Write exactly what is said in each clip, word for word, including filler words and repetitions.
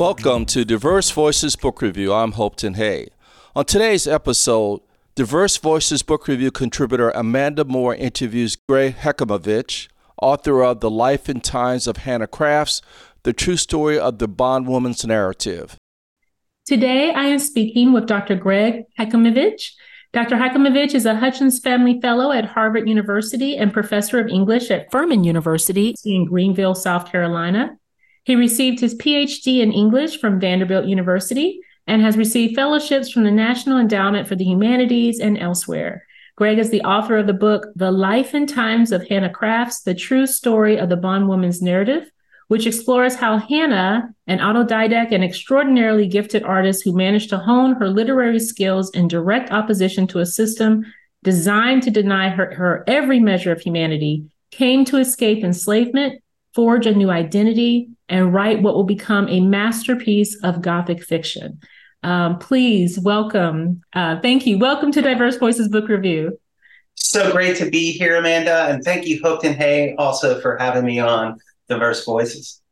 Welcome to Diverse Voices Book Review. I'm Hopeton Hay. On today's episode, Diverse Voices Book Review contributor Amanda Moore interviews Greg Heckimavitch, author of The Life and Times of Hannah Crafts, The True Story of the Bondwoman's Narrative. Today, I am speaking with Doctor Greg Heckimavitch. Doctor Heckimavitch is a Hutchins Family Fellow at Harvard University and Professor of English at Furman University in Greenville, South Carolina. He received his P H D in English from Vanderbilt University and has received fellowships from the National Endowment for the Humanities and elsewhere. Greg is the author of the book, The Life and Times of Hannah Crafts, The True Story of the Bondwoman's Narrative, which explores how Hannah, an autodidact and extraordinarily gifted artist who managed to hone her literary skills in direct opposition to a system designed to deny her, her every measure of humanity, came to escape enslavement, forge a new identity, and write what will become a masterpiece of Gothic fiction. Um, please welcome, uh, thank you. Welcome to Diverse Voices Book Review. So great to be here, Amanda. And thank you, Hopeton Hay, also for having me on Diverse Voices.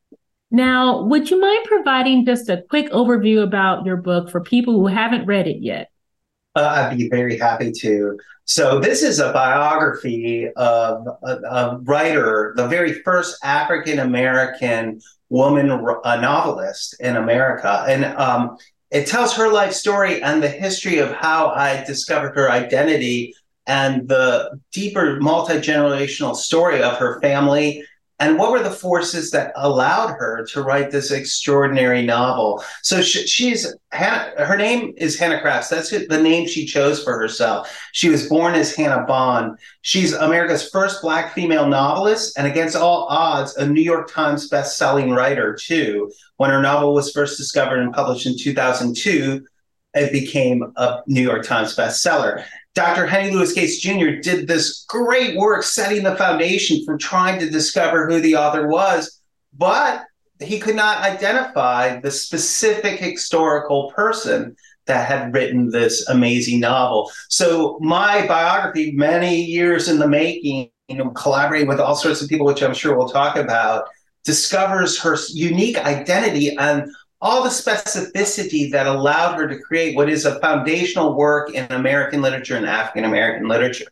Now, would you mind providing just a quick overview about your book for people who haven't read it yet? Uh, I'd be very happy to. So this is a biography of a, a writer, the very first African-American woman a novelist in America. And um, it tells her life story and the history of how I discovered her identity and the deeper multi-generational story of her family and what were the forces that allowed her to write this extraordinary novel. So she, she's, Hannah, her name is Hannah Crafts. That's the name she chose for herself. She was born as Hannah Bond. She's America's first Black female novelist, and against all odds, a New York Times best-selling writer, too. When her novel was first discovered and published in two thousand two, it became a New York Times bestseller. Doctor Henry Louis Gates Junior did this great work setting the foundation for trying to discover who the author was, but he could not identify the specific historical person that had written this amazing novel. So my biography, many years in the making, you know, collaborating with all sorts of people, which I'm sure we'll talk about, discovers her unique identity and all the specificity that allowed her to create what is a foundational work in American literature and African-American literature.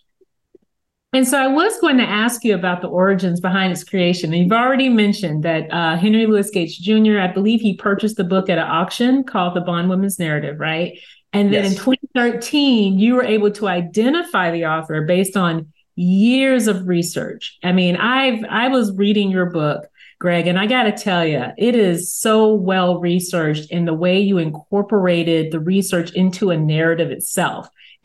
And so I was going to ask you about the origins behind its creation. And you've already mentioned that uh, Henry Louis Gates Junior, I believe he purchased the book at an auction called The Bondwoman's Narrative, right? And then yes. In twenty thirteen, you were able to identify the author based on years of research. I mean, I've I was reading your book, Greg, and I got to tell you, it is so well researched in the way you incorporated the research into a narrative itself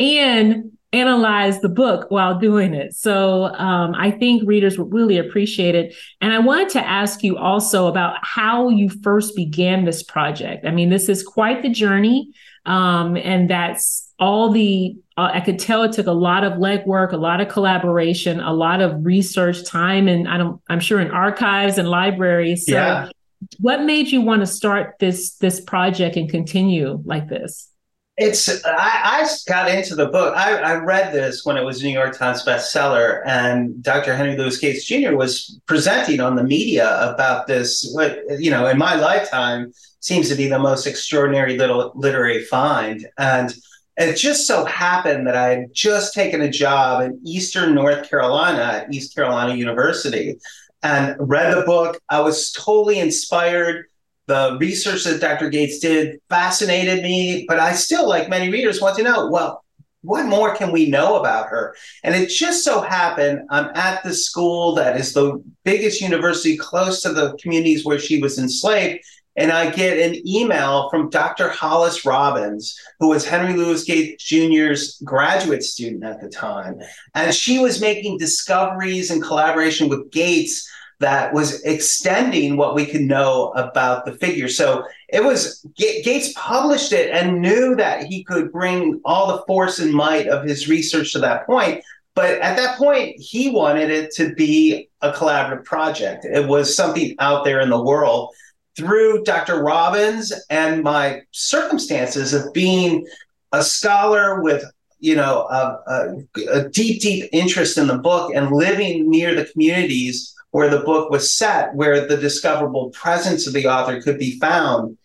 and analyzed the book while doing it. So um, I think readers would really appreciate it. And I wanted to ask you also about how you first began this project. I mean, this is quite the journey. Um, and that's all the, uh, I could tell it took a lot of legwork, a lot of collaboration, a lot of research time, and I don't, I'm sure in archives and libraries. So yeah. What made you want to start this, this project and continue like this? It's, I, I got into the book. I, I read this when it was a New York Times bestseller, and Doctor Henry Louis Gates Junior was presenting on the media about this, what, you know, in my lifetime seems to be the most extraordinary little literary find. And it just so happened that I had just taken a job in Eastern North Carolina at East Carolina University and read the book. I was totally inspired. The research that Doctor Gates did fascinated me, but I still, like many readers, want to know, well, what more can we know about her? And it just so happened I'm at the school that is the biggest university close to the communities where she was enslaved. And I get an email from Doctor Hollis Robbins, who was Henry Louis Gates Junior's graduate student at the time. And she was making discoveries in collaboration with Gates that was extending what we could know about the figure. So it was, Gates published it and knew that he could bring all the force and might of his research to that point. But at that point, he wanted it to be a collaborative project. It was something out there in the world. Through Doctor Robbins and my circumstances of being a scholar with, you know, a, a, a deep, deep interest in the book and living near the communities where the book was set, where the discoverable presence of the author could be found,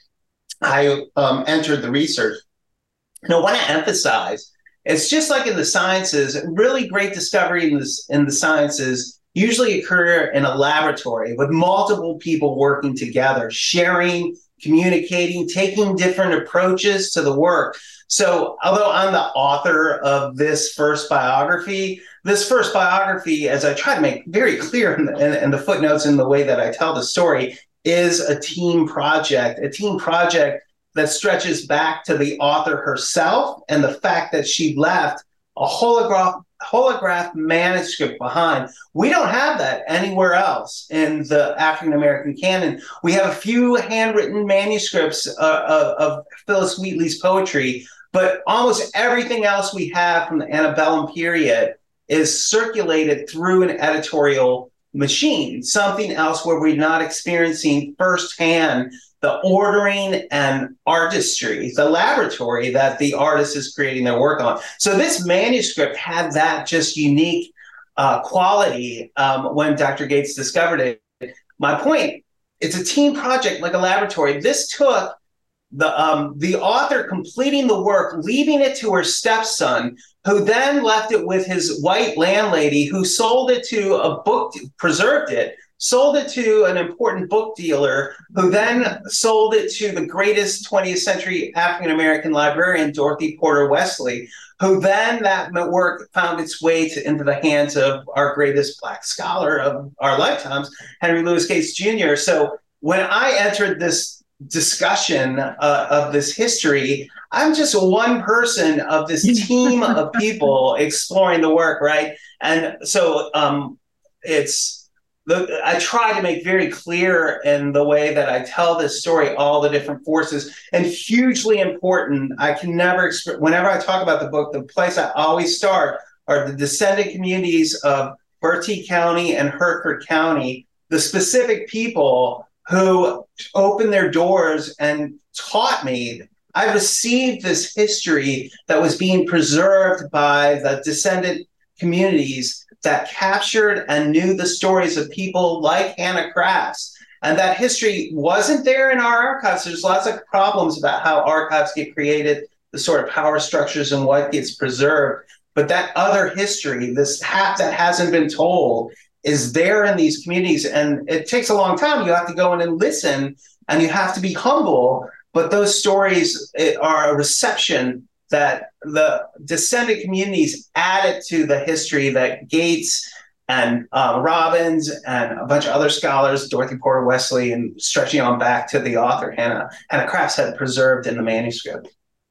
I um, entered the research. And I want to emphasize, it's just like in the sciences, really great discovery in, this, in the sciences usually occur in a laboratory with multiple people working together, sharing, communicating, taking different approaches to the work. So although I'm the author of this first biography, this first biography, as I try to make very clear in the, in, in the footnotes in the way that I tell the story, is a team project, a team project that stretches back to the author herself and the fact that she left a holograph holograph manuscript behind. We don't have that anywhere else in the African American canon. We have a few handwritten manuscripts uh, of, of Phillis Wheatley's poetry, but almost everything else we have from the antebellum period is circulated through an editorial machine, something else where we're not experiencing firsthand the ordering and artistry, the laboratory that the artist is creating their work on. So this manuscript had that just unique uh, quality um, when Doctor Gates discovered it. My point, it's a team project like a laboratory. This took the um, the author completing the work, leaving it to her stepson, who then left it with his white landlady, who sold it to a book, preserved it, sold it to an important book dealer, who then sold it to the greatest twentieth century African-American librarian, Dorothy Porter Wesley, who then that work found its way to, into the hands of our greatest Black scholar of our lifetimes, Henry Louis Gates Junior So when I entered this discussion uh, of this history, I'm just one person of this team of people exploring the work, right? And so um, it's, The, I try to make very clear in the way that I tell this story all the different forces, and hugely important. I can never, whenever I talk about the book, the place I always start are the descendant communities of Bertie County and Hertford County, the specific people who opened their doors and taught me. I received this history that was being preserved by the descendant communities that captured and knew the stories of people like Hannah Crafts. And that history wasn't there in our archives. There's lots of problems about how archives get created, the sort of power structures and what gets preserved. But that other history, this hat that hasn't been told, is there in these communities. And it takes a long time. You have to go in and listen, and you have to be humble. But those stories are a reception that the descendant communities added to the history that Gates and uh, Robbins and a bunch of other scholars, Dorothy Porter Wesley, and stretching on back to the author, Hannah, Hannah Crafts, had preserved in the manuscript.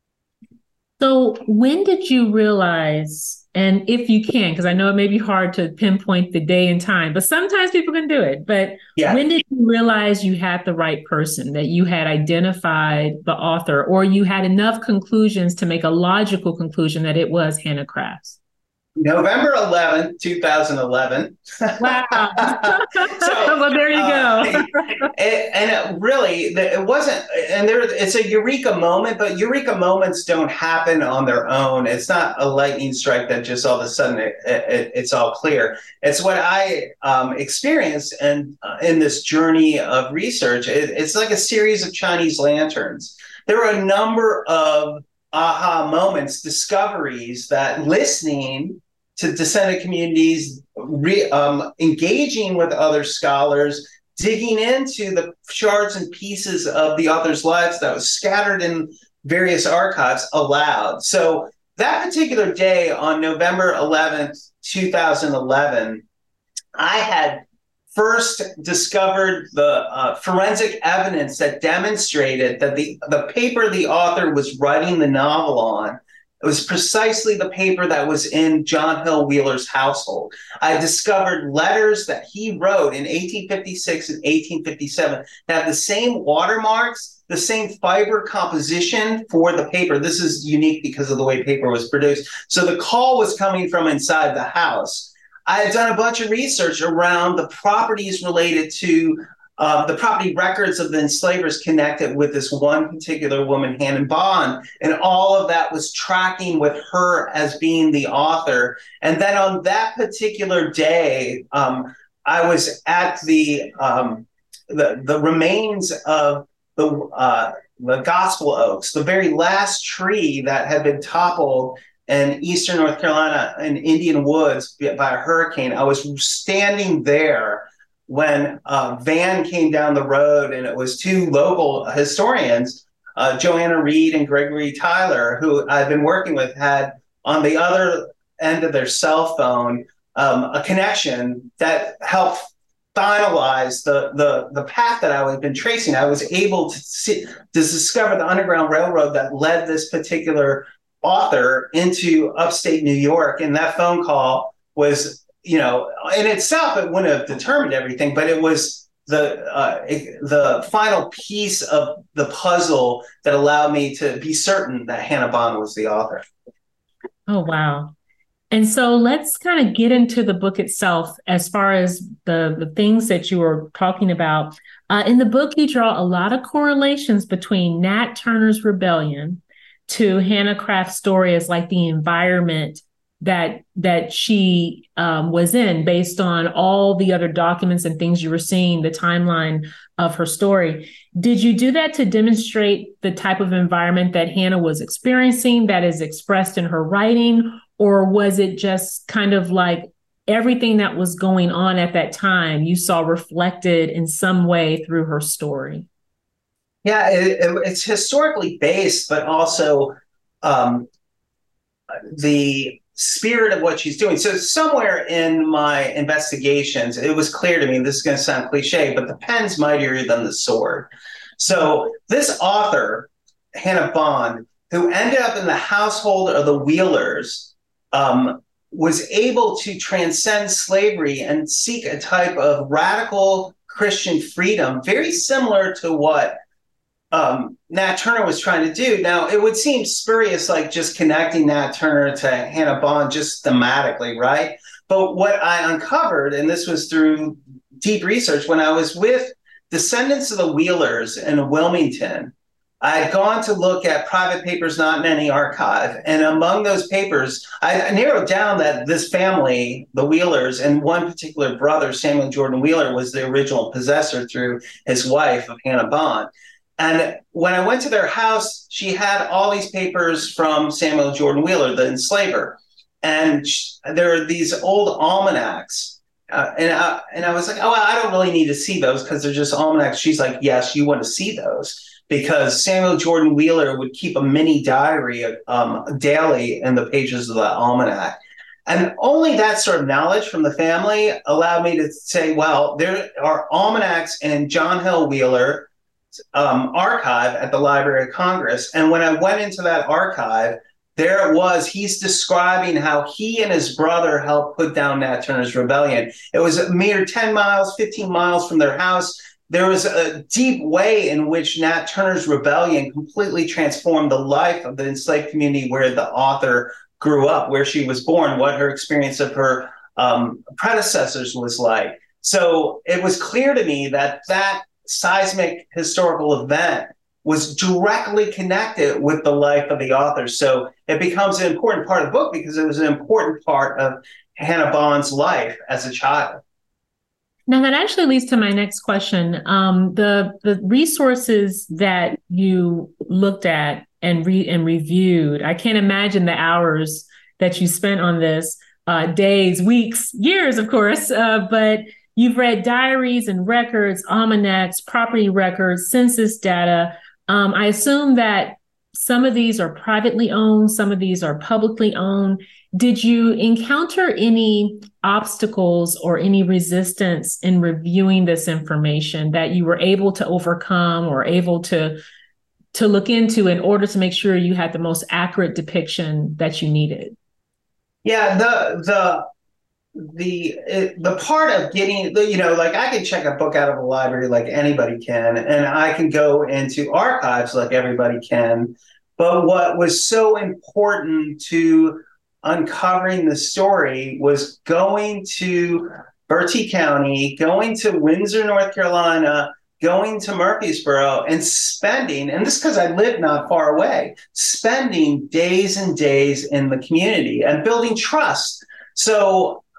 So when did you realize, and if you can, because I know it may be hard to pinpoint the day and time, but sometimes people can do it, but yeah. When did you realize you had the right person, that you had identified the author, or you had enough conclusions to make a logical conclusion that it was Hannah Crafts? November eleventh, two thousand eleven. Wow. So, well, there you uh, go. it, and it really, it wasn't, and there, it's a eureka moment, but eureka moments don't happen on their own. It's not a lightning strike that just all of a sudden it, it, it's all clear. It's what I um, experienced and uh, in this journey of research. It, it's like a series of Chinese lanterns. There were a number of aha moments, discoveries that listening to descendant communities, re, um, engaging with other scholars, digging into the shards and pieces of the author's lives that was scattered in various archives allowed. So that particular day on November eleventh, two thousand eleven, I had first discovered the uh, forensic evidence that demonstrated that the, the paper the author was writing the novel on, it was precisely the paper that was in John Hill Wheeler's household. I discovered letters that he wrote in eighteen fifty-six and eighteen fifty-seven that have the same watermarks, the same fiber composition for the paper. This is unique because of the way paper was produced. So the call was coming from inside the house. I had done a bunch of research around the properties related to uh, the property records of the enslavers connected with this one particular woman, Hannah Bond, and all of that was tracking with her as being the author. And then on that particular day, um, I was at the um, the the remains of the uh, the Gospel Oaks, the very last tree that had been toppled in eastern North Carolina in Indian Woods by a hurricane. I was standing there when a van came down the road, and it was two local historians, uh, Joanna Reed and Gregory Tyler, who I've been working with, had on the other end of their cell phone um, a connection that helped finalize the, the, the path that I had been tracing. I was able to, see, to discover the Underground Railroad that led this particular author into upstate New York. And that phone call was, you know, in itself, it wouldn't have determined everything, but it was the uh, it, the final piece of the puzzle that allowed me to be certain that Hannah Bond was the author. Oh, wow. And so let's kind of get into the book itself as far as the, the things that you were talking about. Uh, in the book, you draw a lot of correlations between Nat Turner's Rebellion to Hannah Craft's story as like the environment that that she um, was in based on all the other documents and things you were seeing, the timeline of her story. Did you do that to demonstrate the type of environment that Hannah was experiencing that is expressed in her writing? Or was it just kind of like everything that was going on at that time you saw reflected in some way through her story? Yeah, it, it, it's historically based, but also um, the spirit of what she's doing. So somewhere in my investigations, it was clear to me, this is going to sound cliche, but the pen's mightier than the sword. So this author, Hannah Bond, who ended up in the household of the Wheelers, um, was able to transcend slavery and seek a type of radical Christian freedom, very similar to what um, Nat Turner was trying to do. Now, it would seem spurious, like just connecting Nat Turner to Hannah Bond just thematically, right? But what I uncovered, and this was through deep research, when I was with descendants of the Wheelers in Wilmington, I had gone to look at private papers not in any archive. And among those papers, I narrowed down that this family, the Wheelers, and one particular brother, Samuel Jordan Wheeler, was the original possessor through his wife of Hannah Bond. And when I went to their house, she had all these papers from Samuel Jordan Wheeler, the enslaver. And there are these old almanacs. Uh, and, I, and I was like, oh, I don't really need to see those because they're just almanacs. She's like, yes, you want to see those. Because Samuel Jordan Wheeler would keep a mini diary um, daily in the pages of the almanac. And only that sort of knowledge from the family allowed me to say, well, there are almanacs in John Hill Wheeler um, archive at the Library of Congress. And when I went into that archive, there it was. He's describing how he and his brother helped put down Nat Turner's Rebellion. It was a mere ten miles, fifteen miles from their house. There was a deep way in which Nat Turner's Rebellion completely transformed the life of the enslaved community where the author grew up, where she was born, what her experience of her um, predecessors was like. So it was clear to me that that seismic historical event was directly connected with the life of the author. So it becomes an important part of the book because it was an important part of Hannah Bond's life as a child. Now, that actually leads to my next question. Um, the the resources that you looked at and re- and reviewed, I can't imagine the hours that you spent on this, uh, days, weeks, years, of course, uh, but you've read diaries and records, almanacs, property records, census data. Um, I assume that some of these are privately owned, some of these are publicly owned. Did you encounter any obstacles or any resistance in reviewing this information that you were able to overcome or able to, to look into in order to make sure you had the most accurate depiction that you needed? Yeah, the the the it, the part of getting, you know, like I can check a book out of a library like anybody can, and I can go into archives like everybody can. But what was so important to uncovering the story was going to Bertie County, going to Windsor, North Carolina, going to Murfreesboro and spending, and this because I live not far away, spending days and days in the community and building trust. So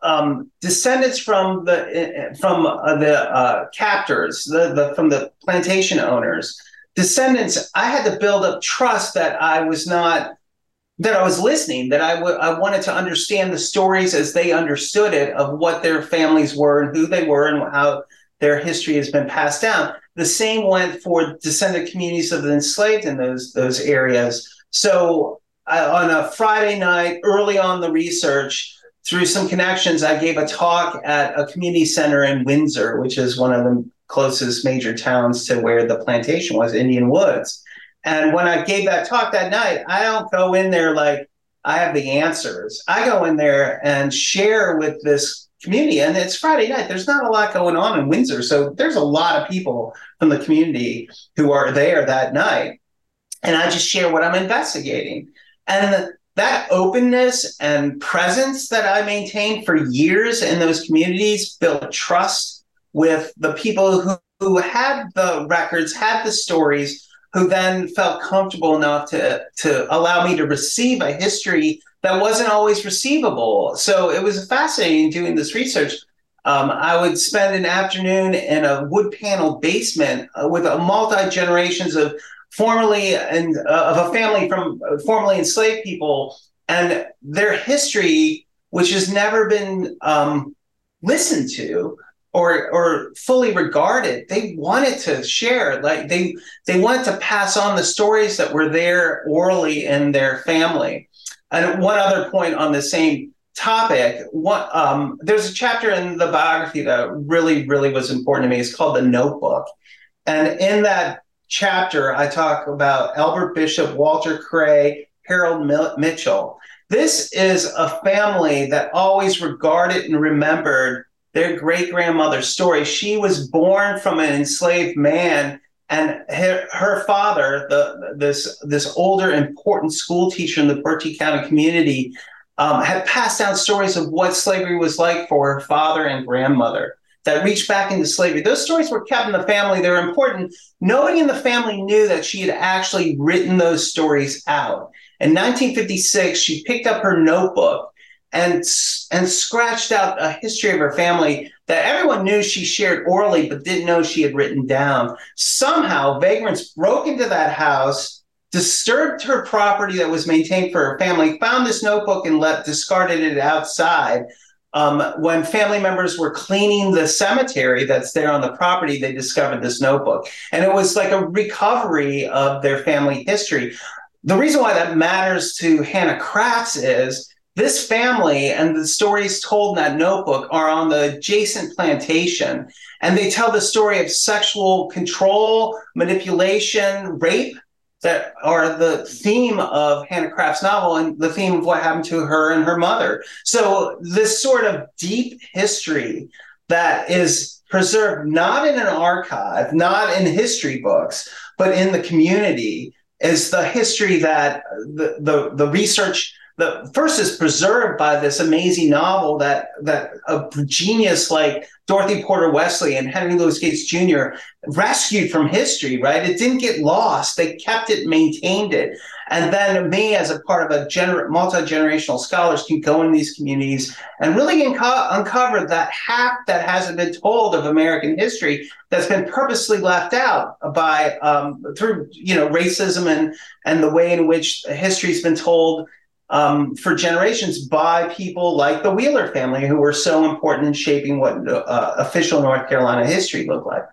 um, descendants from the from uh, the uh, captors, the, the from the plantation owners, descendants, I had to build up trust that I was not, that I was listening, that I, w- I wanted to understand the stories as they understood it, of what their families were and who they were and how their history has been passed down. The same went for descendant communities of the enslaved in those those areas. So I, on a Friday night, early on the research, through some connections, I gave a talk at a community center in Windsor, which is one of the closest major towns to where the plantation was, Indian Woods. And when I gave that talk that night, I don't go in there like I have the answers. I go in there and share with this community. And it's Friday night. There's not a lot going on in Windsor. So there's a lot of people from the community who are there that night. And I just share what I'm investigating. And that openness and presence that I maintained for years in those communities built trust with the people who, who had the records, had the stories, who then felt comfortable enough to, to allow me to receive a history that wasn't always receivable. So it was fascinating doing this research. Um, I would spend an afternoon in a wood panel basement uh, with a multi-generations of formerly and uh, of a family from uh, formerly enslaved people, and their history, which has never been um, listened to or or fully regarded. They wanted to share, like they they wanted to pass on the stories that were there orally in their family. And one other point on the same topic, what, um, there's a chapter in the biography that really, really was important to me. It's called The Notebook. And in that chapter, I talk about Albert Bishop, Walter Cray, Harold Mitchell. This is a family that always regarded and remembered their great-grandmother's story. She was born from an enslaved man, and her, her father, the, this, this older, important school teacher in the Berkeley County community, um, had passed down stories of what slavery was like for her father and grandmother that reached back into slavery. Those stories were kept in the family. They were important. Nobody in the family knew that she had actually written those stories out. In nineteen fifty-six, she picked up her notebook and, and scratched out a history of her family that everyone knew she shared orally, but didn't know she had written down. Somehow, vagrants broke into that house, disturbed her property that was maintained for her family, found this notebook and left, discarded it outside. Um, when family members were cleaning the cemetery that's there on the property, they discovered this notebook. And it was like a recovery of their family history. The reason why that matters to Hannah Crafts is this family and the stories told in that notebook are on the adjacent plantation. And they tell the story of sexual control, manipulation, rape, that are the theme of Hannah Craft's novel and the theme of what happened to her and her mother. So this sort of deep history that is preserved not in an archive, not in history books, but in the community is the history that the the, the research, the first is preserved by this amazing novel that that a genius like Dorothy Porter Wesley and Henry Louis Gates Junior rescued from history, right? It didn't get lost. They kept it, maintained it. And then me, as a part of a gener- multi-generational scholars, can go in these communities and really unco- uncover that half that hasn't been told of American history that's been purposely left out by um, through you know racism and and the way in which history's been told Um, for generations by people like the Wheeler family, who were so important in shaping what uh, official North Carolina history looked like.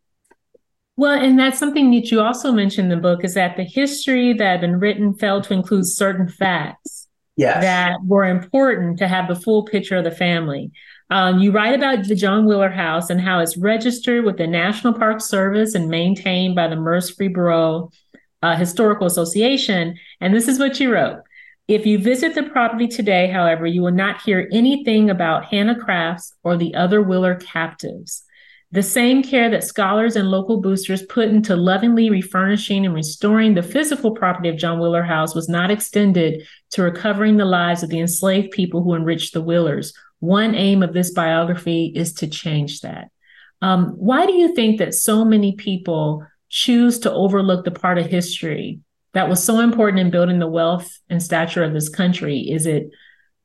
Well, and that's something that you also mentioned in the book, is that the history that had been written failed to include certain facts yes. that were important to have the full picture of the family. Um, you write about the John Wheeler House and how it's registered with the National Park Service and maintained by the Murfreesboro uh, Historical Association. And this is what you wrote. If you visit the property today, however, you will not hear anything about Hannah Crafts or the other Wheeler captives. The same care that scholars and local boosters put into lovingly refurnishing and restoring the physical property of John Wheeler House was not extended to recovering the lives of the enslaved people who enriched the Wheelers. One aim of this biography is to change that. Um, why do you think that so many people choose to overlook the part of history that was so important in building the wealth and stature of this country? Is it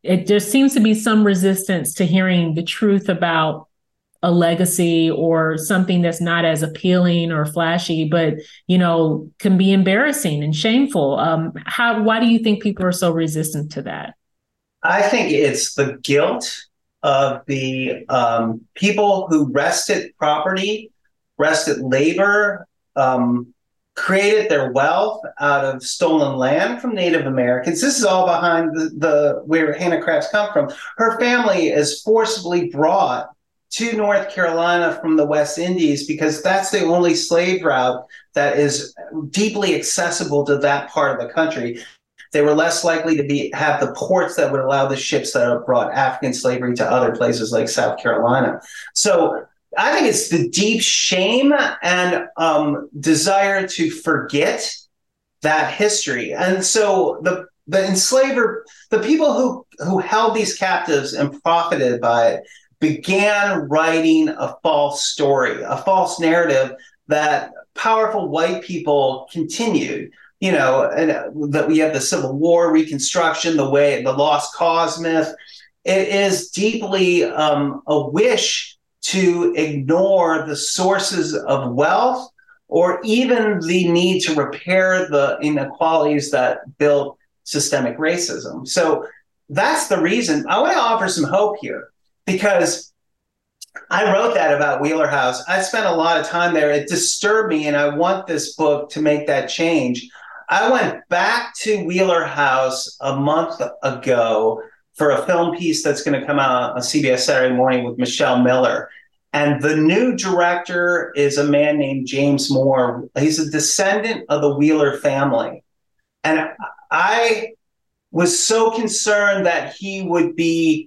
it there seems to be some resistance to hearing the truth about a legacy or something that's not as appealing or flashy, but, you know, can be embarrassing and shameful. Um, how, why do you think people are so resistant to that? I think it's the guilt of the um, people who wrested property, wrested labor, um, created their wealth out of stolen land from Native Americans. This is all behind the, the where Hannah Crabbs come from. Her family is forcibly brought to North Carolina from the West Indies because that's the only slave route that is deeply accessible to that part of the country. They were less likely to be have the ports that would allow the ships that have brought African slavery to other places like South Carolina. So I think it's the deep shame and um, desire to forget that history. And so the the enslaver, the people who who held these captives and profited by it, began writing a false story, a false narrative that powerful white people continued. You know, and that we have the Civil War, Reconstruction, the way the lost cause myth. It is deeply um, a wish to ignore the sources of wealth or even the need to repair the inequalities that built systemic racism. So that's the reason I want to offer some hope here, because I wrote that about Wheeler House. I spent a lot of time there. It disturbed me, and I want this book to make that change. I went back to Wheeler House a month ago for a film piece that's going to come out on C B S Saturday Morning with Michelle Miller. And the new director is a man named James Moore. He's a descendant of the Wheeler family. And I was so concerned that he would be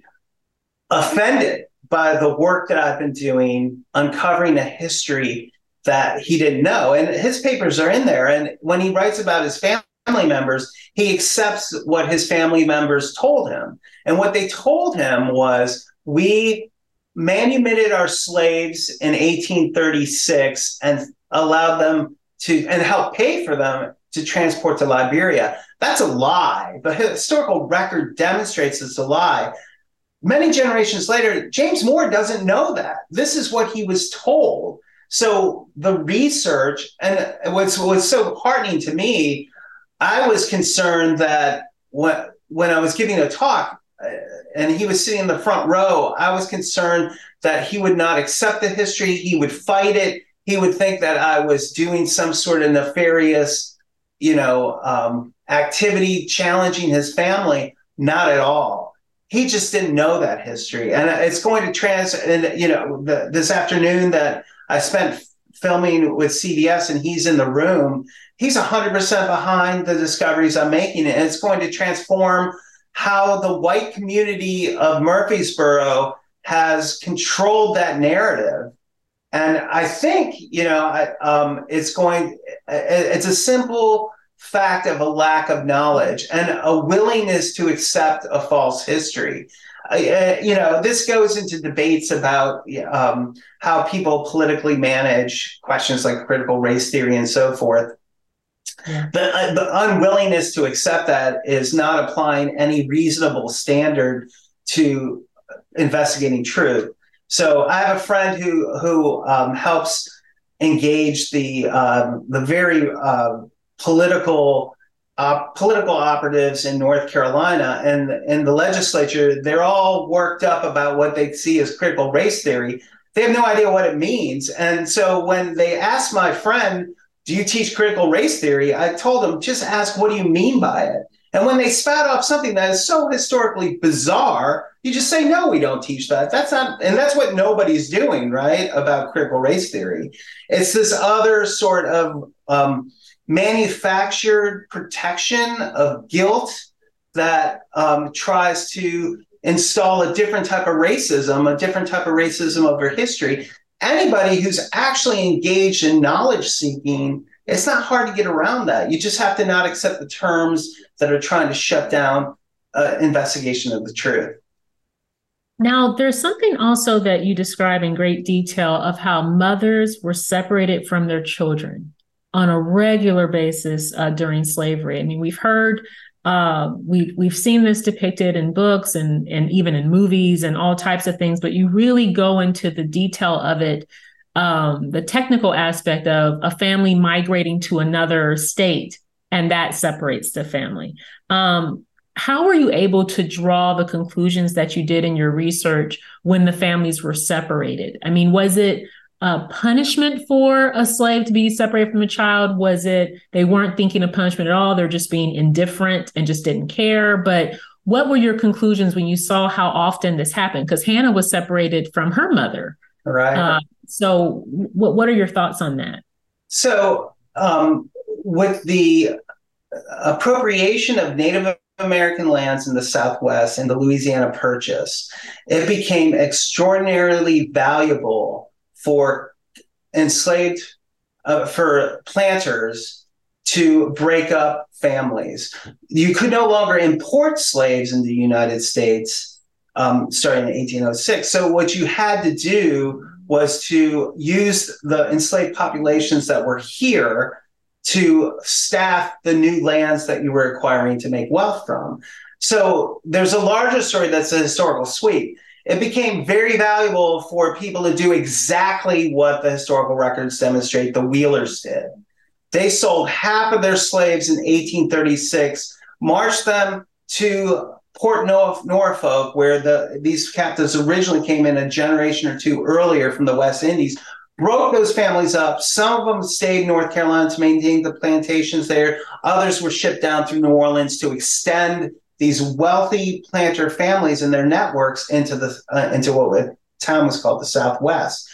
offended by the work that I've been doing, uncovering a history that he didn't know. And his papers are in there. And when he writes about his family members, he accepts what his family members told him. And what they told him was, we manumitted our slaves in eighteen thirty-six and allowed them to, and helped pay for them to transport to Liberia. That's a lie. The historical record demonstrates it's a lie. Many generations later, James Moore doesn't know that. This is what he was told. So the research, and what's, what's so heartening to me, I was concerned that when, when I was giving a talk uh, and he was sitting in the front row, I was concerned that he would not accept the history. He would fight it. He would think that I was doing some sort of nefarious, you know, um, activity challenging his family. Not at all. He just didn't know that history. And it's going to trans, and you know, the, this afternoon that I spent filming with C B S and he's in the room, he's one hundred percent behind the discoveries I'm making. And it's going to transform how the white community of Murfreesboro has controlled that narrative. And I think, you know, I, um, it's going, it's a simple fact of a lack of knowledge and a willingness to accept a false history. Uh, you know, this goes into debates about um, how people politically manage questions like critical race theory and so forth. Yeah. The, uh, the unwillingness to accept that is not applying any reasonable standard to investigating truth. So I have a friend who who um, helps engage the um, the very uh, political uh, political operatives in North Carolina, and in the legislature, they're all worked up about what they see as critical race theory. They have no idea what it means, and so when they asked my friend, "Do you teach critical race theory?" I told them, just ask, "What do you mean by it?" And when they spat off something that is so historically bizarre, you just say, "No, we don't teach that." That's not, and that's what nobody's doing, right, about critical race theory. It's this other sort of um, manufactured protection of guilt that um, tries to install a different type of racism, a different type of racism over history. Anybody who's actually engaged in knowledge seeking, it's not hard to get around that. You just have to not accept the terms that are trying to shut down uh, investigation of the truth. Now, there's something also that you describe in great detail of how mothers were separated from their children on a regular basis uh, during slavery. I mean, we've heard Uh, we, we've seen this depicted in books and, and even in movies and all types of things, but you really go into the detail of it, um, the technical aspect of a family migrating to another state, and that separates the family. Um, how were you able to draw the conclusions that you did in your research when the families were separated? I mean, was it Uh, punishment for a slave to be separated from a child? Was it they weren't thinking of punishment at all? They're just being indifferent and just didn't care? But what were your conclusions when you saw how often this happened? Because Hannah was separated from her mother. Right. Uh, so what, what are your thoughts on that? So um, with the appropriation of Native American lands in the Southwest and the Louisiana Purchase, it became extraordinarily valuable for enslaved, uh, for planters to break up families. You could no longer import slaves in the United States um, starting in eighteen oh six. So what you had to do was to use the enslaved populations that were here to staff the new lands that you were acquiring to make wealth from. So there's a larger story that's a historical sweep. It became very valuable for people to do exactly what the historical records demonstrate the Wheelers did. They sold half of their slaves in eighteen thirty-six, marched them to Port Norfolk, where the, these captives originally came in a generation or two earlier from the West Indies, broke those families up. Some of them stayed in North Carolina to maintain the plantations there. Others were shipped down through New Orleans to extend these wealthy planter families and their networks into the uh, into what the town was called the Southwest.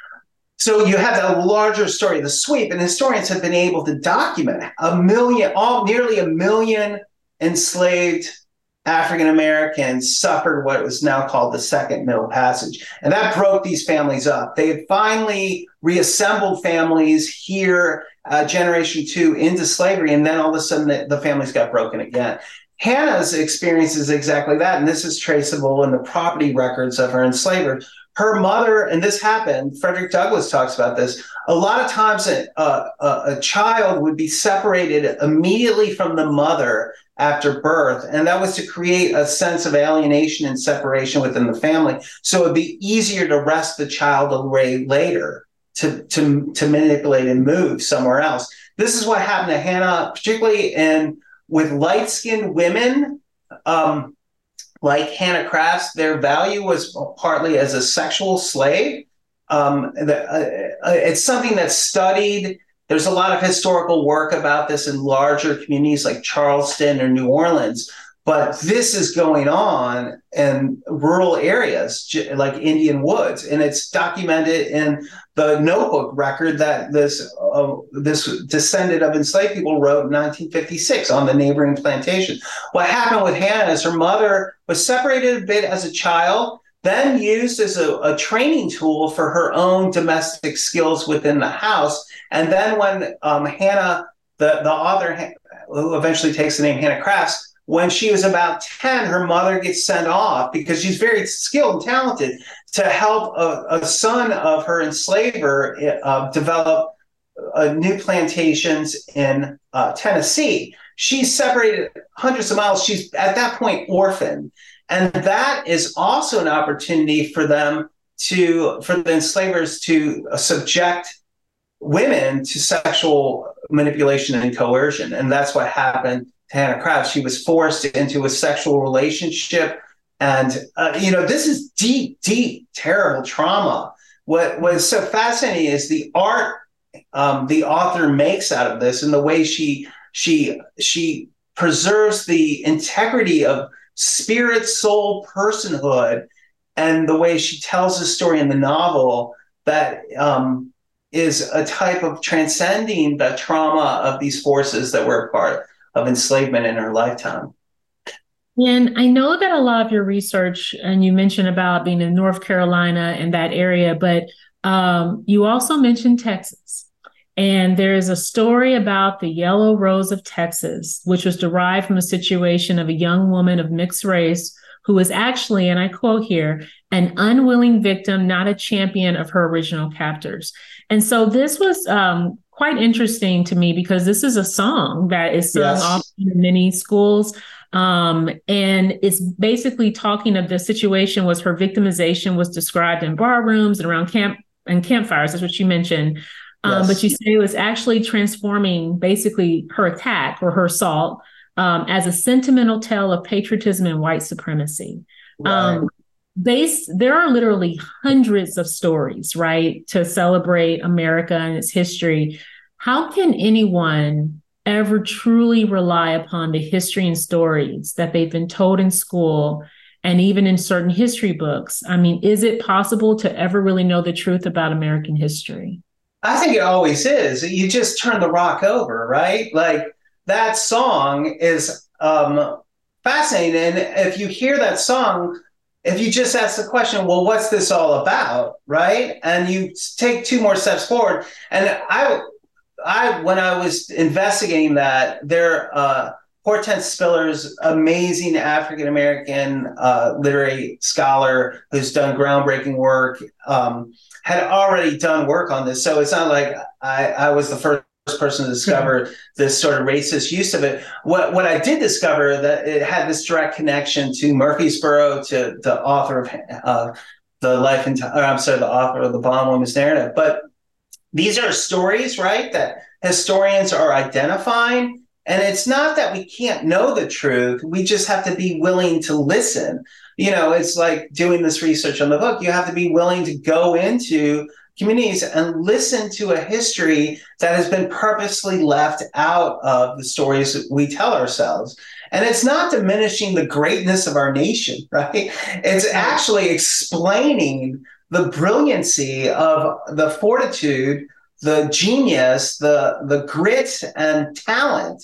So you have a larger story, the sweep, and historians have been able to document a million, all nearly a million enslaved African Americans suffered what was now called the Second Middle Passage, and that broke these families up. They had finally reassembled families here, uh, generation two, into slavery, and then all of a sudden the, the families got broken again. Hannah's experience is exactly that, and this is traceable in the property records of her enslavers. Her mother, and this happened, Frederick Douglass talks about this, a lot of times a, a, a child would be separated immediately from the mother after birth, and that was to create a sense of alienation and separation within the family, so it'd be easier to wrest the child away later to, to, to manipulate and move somewhere else. This is what happened to Hannah, particularly in with light-skinned women, um, like Hannah Crafts. Their value was partly as a sexual slave. Um, the, uh, it's something that's studied. There's a lot of historical work about this in larger communities like Charleston or New Orleans. But this is going on in rural areas like Indian Woods, and it's documented in the notebook record that this uh, this descendant of enslaved people wrote in nineteen fifty-six on the neighboring plantation. What happened with Hannah is her mother was separated a bit as a child, then used as a, a training tool for her own domestic skills within the house. And then when um, Hannah, the, the author who eventually takes the name Hannah Crafts, when she was about ten, her mother gets sent off because she's very skilled and talented to help a, a son of her enslaver uh, develop uh, new plantations in uh, Tennessee. She's separated hundreds of miles. She's at that point orphaned. And that is also an opportunity for them to, for the enslavers to uh, subject women to sexual manipulation and coercion. And that's what happened to Hannah Crafts. She was forced into a sexual relationship. And, uh, you know, this is deep, deep, terrible trauma. What was so fascinating is the art um, the author makes out of this and the way she she she preserves the integrity of spirit, soul, personhood, and the way she tells the story in the novel that um, is a type of transcending the trauma of these forces that were a part of enslavement in her lifetime. And I know that a lot of your research, and you mentioned about being in North Carolina and that area, but um, you also mentioned Texas. And there is a story about the Yellow Rose of Texas, which was derived from a situation of a young woman of mixed race who was actually, and I quote here, an unwilling victim, not a champion of her original captors. And so this was um, quite interesting to me because this is a song that is sung Yes. often in many schools. Um, and it's basically talking of the situation was her victimization was described in bar rooms and around camp and campfires. That's what you mentioned. Um, Yes. But you say it was actually transforming basically her attack or her assault um, as a sentimental tale of patriotism and white supremacy. Right. Um, Base, there are literally hundreds of stories, right, to celebrate America and its history. How can anyone ever truly rely upon the history and stories that they've been told in school and even in certain history books? I mean, is it possible to ever really know the truth about American history? I think it always is. You just turn the rock over, right? Like that song is um, fascinating. And if you hear that song, if you just ask the question, well, what's this all about, right? And you take two more steps forward. And I, I when I was investigating that, there, uh, Hortense Spiller's amazing African-American uh, literary scholar who's done groundbreaking work, um, had already done work on this. So it's not like I, I was the first person to discover this sort of racist use of it. What what I did discover that it had this direct connection to Murfreesboro, to the author of uh, the life and or I'm sorry, the author of the Bondwoman's Narrative. But these are stories, right, that historians are identifying. And it's not that we can't know the truth. We just have to be willing to listen. You know, it's like doing this research on the book. You have to be willing to go into communities and listen to a history that has been purposely left out of the stories that we tell ourselves. And it's not diminishing the greatness of our nation, right? It's actually explaining the brilliancy of the fortitude, the genius, the, the grit and talent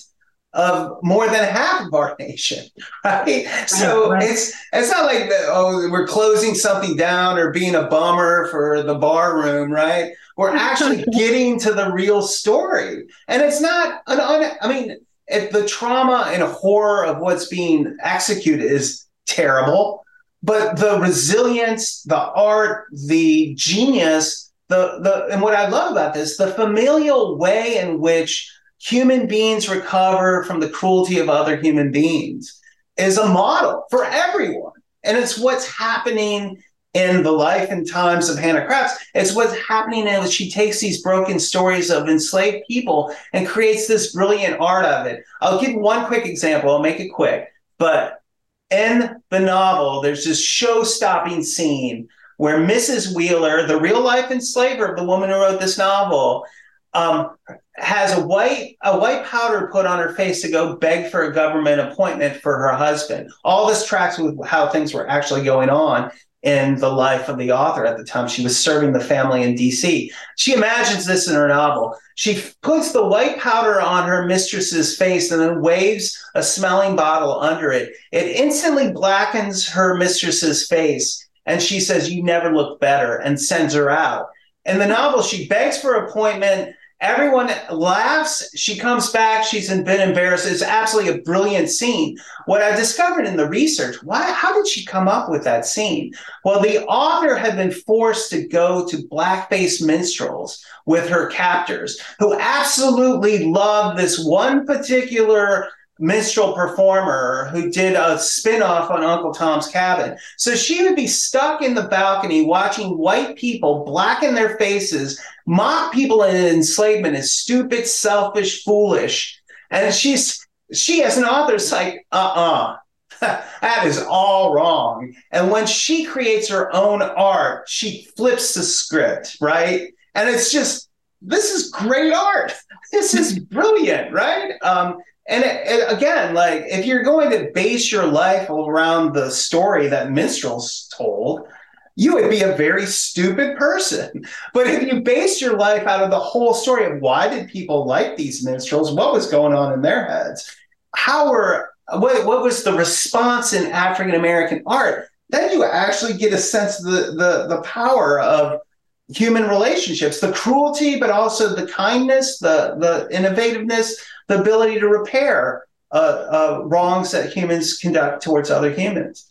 of more than half of our nation, right? So right. it's it's not like the, oh, we're closing something down or being a bummer for the bar room, right? We're actually getting to the real story, and it's not an. Un, I mean, if the trauma and horror of what's being executed is terrible, but the resilience, the art, the genius, the the and what I love about this, the familial way in which human beings recover from the cruelty of other human beings is a model for everyone. And it's what's happening in the life and times of Hannah Krafft. It's what's happening as she takes these broken stories of enslaved people and creates this brilliant art of it. I'll give one quick example. I'll make it quick. But in the novel, there's this show-stopping scene where Missus Wheeler, the real-life enslaver of the woman who wrote this novel, um, has a white a white powder put on her face to go beg for a government appointment for her husband. All this tracks with how things were actually going on in the life of the author at the time. She was serving the family in D C. She imagines this in her novel. She puts the white powder on her mistress's face and then waves a smelling bottle under it. It instantly blackens her mistress's face, and she says, "You never look better," and sends her out. In the novel, she begs for an appointment. Everyone laughs. She comes back. She's been embarrassed. It's absolutely a brilliant scene. What I discovered in the research, why, how did she come up with that scene? Well, the author had been forced to go to blackface minstrels with her captors who absolutely loved this one particular minstrel performer who did a spin-off on Uncle Tom's Cabin. So she would be stuck in the balcony watching white people blacken their faces, mock people in enslavement as stupid, selfish, foolish. And she's she as an author is like, uh-uh, that is all wrong. And when she creates her own art, she flips the script, right? And it's just, this is great art. This is brilliant, right? Um, And it, it, again, like if you're going to base your life around the story that minstrels told, you would be a very stupid person. But if you base your life out of the whole story of why did people like these minstrels, what was going on in their heads, how were what, what was the response in African American art, then you actually get a sense of the the, the power of human relationships, the cruelty, but also the kindness, the the innovativeness, the ability to repair uh, uh, wrongs that humans conduct towards other humans.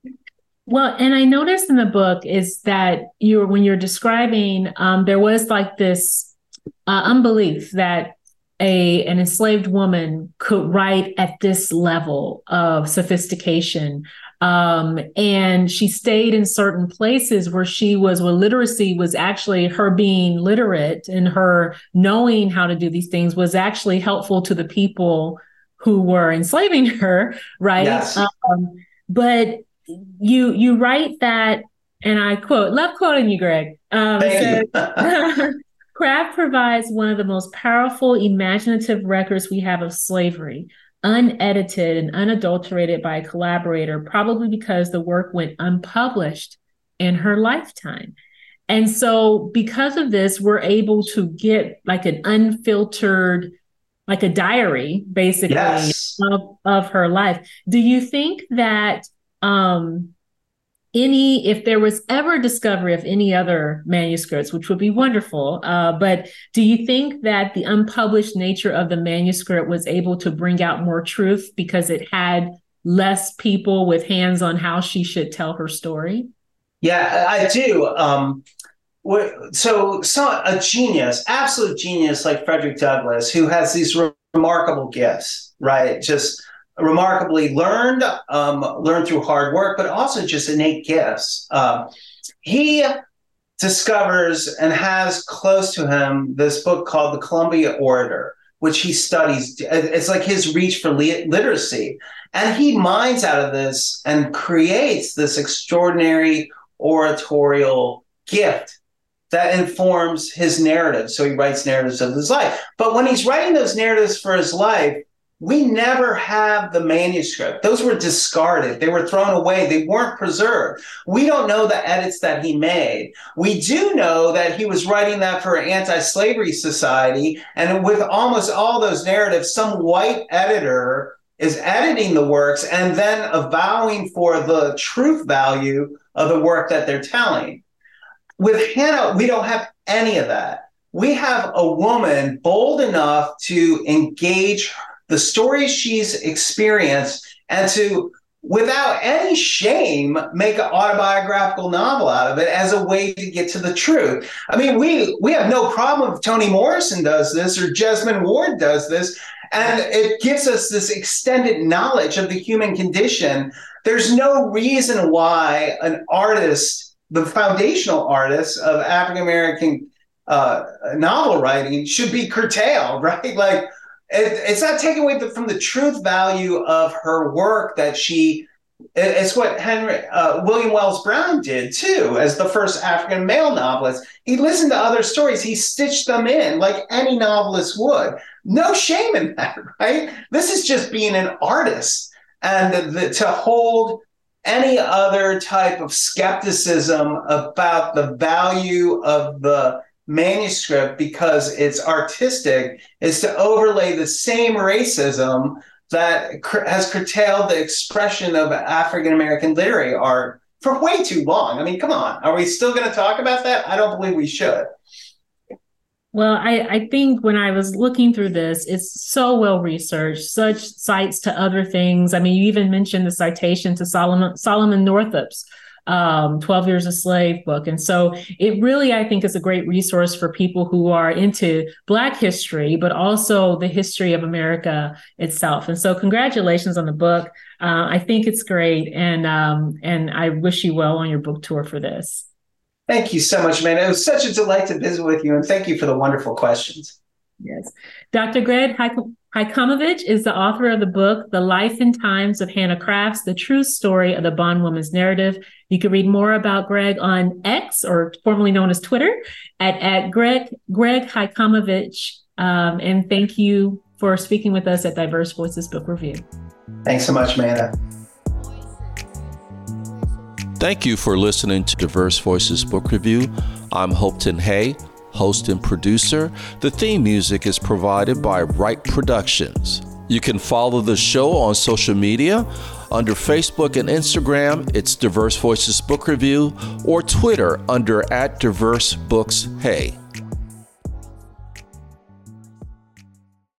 Well, and I noticed in the book is that you're when you're describing, um, there was like this uh, unbelief that a an enslaved woman could write at this level of sophistication. Um, and she stayed in certain places where she was, where literacy was actually her being literate and her knowing how to do these things was actually helpful to the people who were enslaving her, right? Yes. Um, but you you write that, and I quote, love quoting you, Greg. Um, Thank said, you. Craft provides one of the most powerful imaginative records we have of slavery, unedited and unadulterated by a collaborator, probably because the work went unpublished in her lifetime. And so because of this, we're able to get like an unfiltered, like a diary, basically, Yes. of, of her life. Do you think that um, any, if there was ever discovery of any other manuscripts, which would be wonderful, uh, but do you think that the unpublished nature of the manuscript was able to bring out more truth because it had less people with hands on how she should tell her story? Yeah, I do. Um, so, so a genius, absolute genius like Frederick Douglass, who has these re- remarkable gifts, right? Just remarkably learned, um, learned through hard work, but also just innate gifts. Uh, he discovers and has close to him this book called The Columbia Orator, which he studies. It's like his reach for li- literacy. And he mines out of this and creates this extraordinary oratorial gift that informs his narrative. So he writes narratives of his life. But when he's writing those narratives for his life, we never have the manuscript. Those were discarded. They were thrown away. They weren't preserved. We don't know the edits that he made. We do know that he was writing that for an anti-slavery society. And with almost all those narratives, some white editor is editing the works and then avowing for the truth value of the work that they're telling. With Hannah, we don't have any of that. We have a woman bold enough to engage the stories she's experienced and to, without any shame, make an autobiographical novel out of it as a way to get to the truth. I mean, we we have no problem if Toni Morrison does this or Jesmyn Ward does this, and it gives us this extended knowledge of the human condition. There's no reason why an artist, the foundational artist of African-American uh, novel writing, should be curtailed, right? Like, it's not taken away from the truth value of her work that she, it's what Henry, uh, William Wells Brown did too, as the first African male novelist. He listened to other stories. He stitched them in like any novelist would. No shame in that, right? This is just being an artist. And the, to hold any other type of skepticism about the value of the manuscript because it's artistic is to overlay the same racism that cur- has curtailed the expression of African-American literary art for way too long. I mean, come on. Are we still going to talk about that? I don't believe we should. Well, I, I think when I was looking through this, it's so well researched, such cites to other things. I mean, you even mentioned the citation to Solomon, Solomon Northup's Um, twelve Years a Slave book. And so it really, I think, is a great resource for people who are into Black history, but also the history of America itself. And so congratulations on the book. Uh, I think it's great. And, um, and I wish you well on your book tour for this. Thank you so much, man. It was such a delight to visit with you. And thank you for the wonderful questions. Yes. Doctor Greg Hajkamovich is the author of the book, The Life and Times of Hannah Crafts, The True Story of the Bondwoman's Narrative. You can read more about Greg on X, or formerly known as Twitter, at, at Greg, Greg Hajkamovich. Um, and thank you for speaking with us at Diverse Voices Book Review. Thanks so much, Amanda. Thank you for listening to Diverse Voices Book Review. I'm Hopeton Hay, host and producer. The theme music is provided by Wright Productions. You can follow the show on social media. Under Facebook and Instagram, it's Diverse Voices Book Review, or Twitter under at Diverse Books Hey.